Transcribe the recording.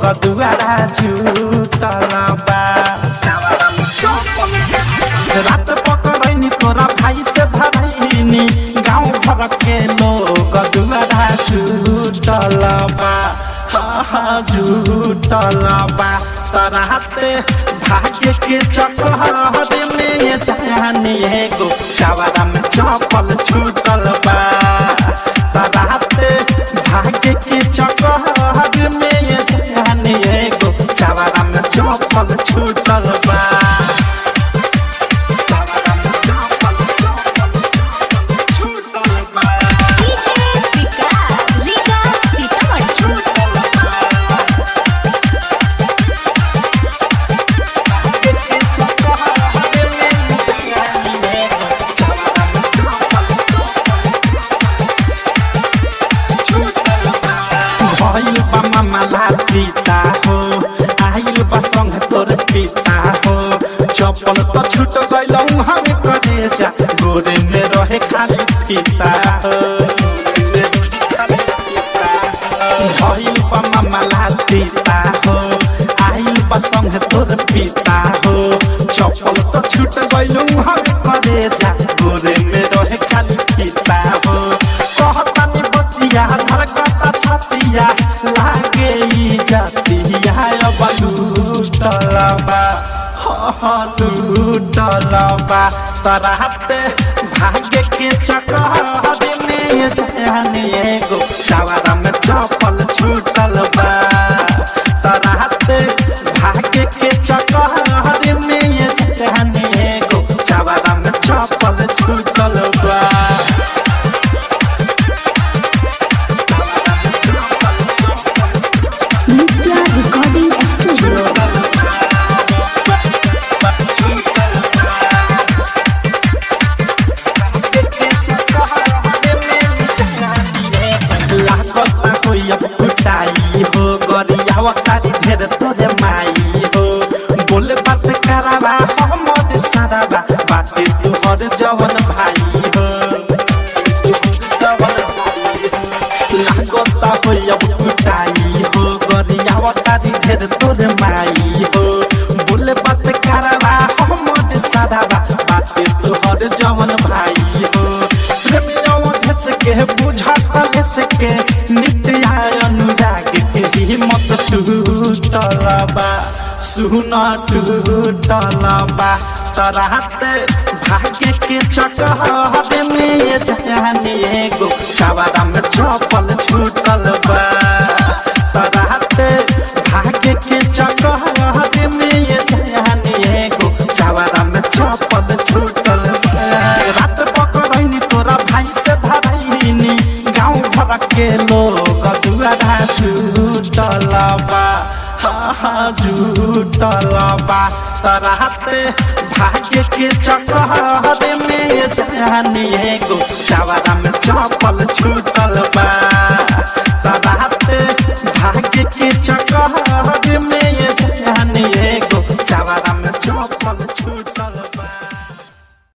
दुआरा जुटल बा रात पकड़नी तोरा भाई से धरैनी गाँव भर के लोग दुआरा जुटल बा जुटल बा तराते भाग्य के चक्कर में जानी एगो चावरा में चपल छूटल बा तराते भाग्य के चक्कर में जानी एगो चावरा में चपल छूटल बा पिता हो आइल बा संग तोर पिता हो चप्पल तो छूट गइलौ हम करे जा गोरे में रहे खाली पिता हो आइल बा मामला पिता हो आइल बा संग तोर पिता हो चप्पल तो छूट गइलौ हम करे जा गोरे में रहे खाली पिता हो कहतानी बतिया धरकता छतिया लागे जातिया अब लूटलबा लूटलबा तराते भाग्य के चक्कर में जानी एगो चावरा में चपल छूटल बा तराते भाग्य के चक्कर में जानी एगो चावरा में चपल छूटल बा कुटाई हो गरियावा तारी ढेर तोरे माई हो बोले बात करावा हमर सारावा बाटे तोहर जवन भाई हो लागता हो अब कुटाई हो गरियावा तारी ढेर तोरे माई हो बोले बात करावा हमर सारावा बाटे तोहर जवन भाई हो प्रेमियों धस के बुझा कलेस के नित्या अनुराग के हिम्मत टूटलबा सुना टूटलबा तराते भाग्य के चक्कर में जानी एगो चावरा में चपल छूटल बा तराते भाग्य के चक्कर में जानी एगो चावरा में चपल छूटल बा रात पकड़नी तोरा भाई से धरैनी गाँव भर के लोग दुआरा जुटल बा जुटल बा तराते भाग्य के चक्कर में जानी एगो चावरा में चपल छूटल बा तराते भाग्य के चक्कर में